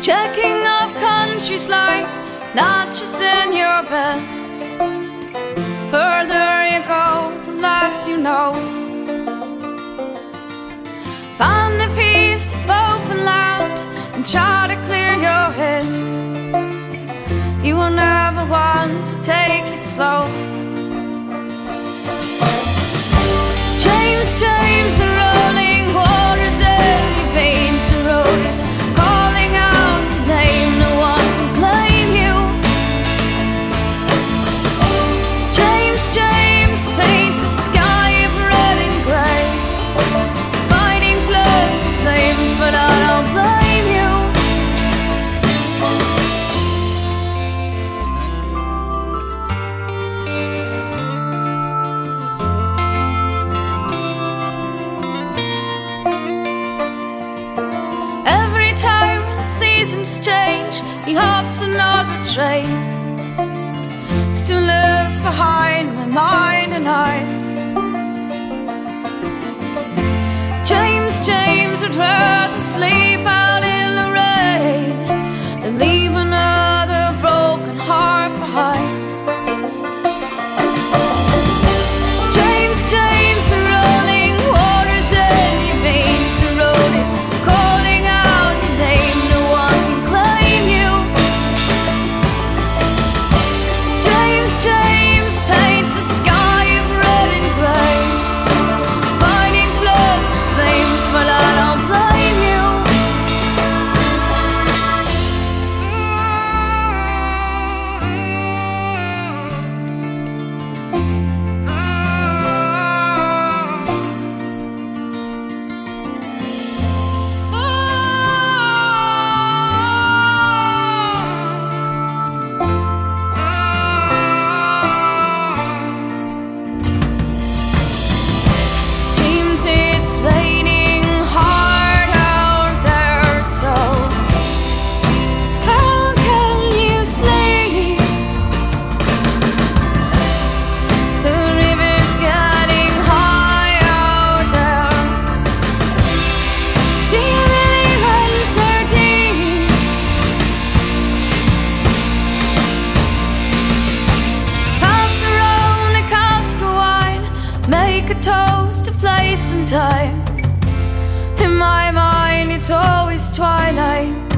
checking up countries like notches in your bed. Further you go, the less you know. Find a piece of open loud and try to clear your head. You will never want to take it slow. James, James, the rolling waters, every veins, the road is calling out your name. No one can blame you. James, James paints the sky of red and grey, fighting floods and flames, but I don't blame you. Every time the seasons change, he hops another train. Still lives behind my mind and eyes. James, James would rather sleep out in the rain than leave another broken heart behind. James, James, the rolling waters in your veins, the road is calling out your name. No one can claim you. James, James paints the sky of red and grey, fighting floods and flames, but I don't blame you. James, it's raining hard out there, so how can you sleep? The river's getting high out there. Do you really run so deep? Pass around a cask of wine, make a toast to place and time. In my mind it's always twilight.